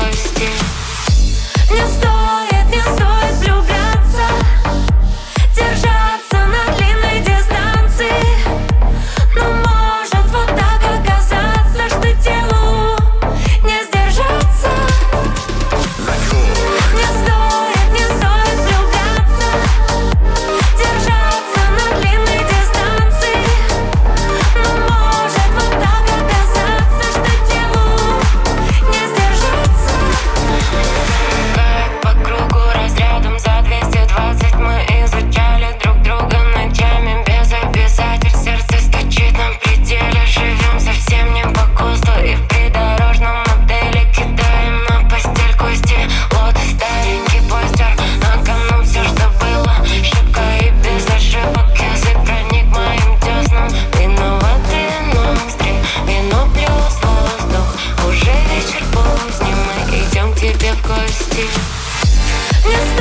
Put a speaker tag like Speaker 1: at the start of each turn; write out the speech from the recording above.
Speaker 1: гости.
Speaker 2: Не стоит влюбляться, держаться на длинной дистанции. Но может вот так оказаться, что телу не сдержаться. Не стоит влюбляться, держаться на длинной дистанции. Но может вот так оказаться, что телу не сдержаться.
Speaker 1: По кругу разрядом за 220 мы изучали друг друга ночами без обязательств. Сердце стучит на пределе, живем совсем не по ГОСТу. И в придорожном модели кидаем на постель кости. Вот и старенький постер, на кону все, что было. Ошибка и без ошибок, язык проник моим деснам. Виноваты ноздри, вино плюс воздух. Уже вечер поздний, мы идем к тебе в гости.
Speaker 2: Не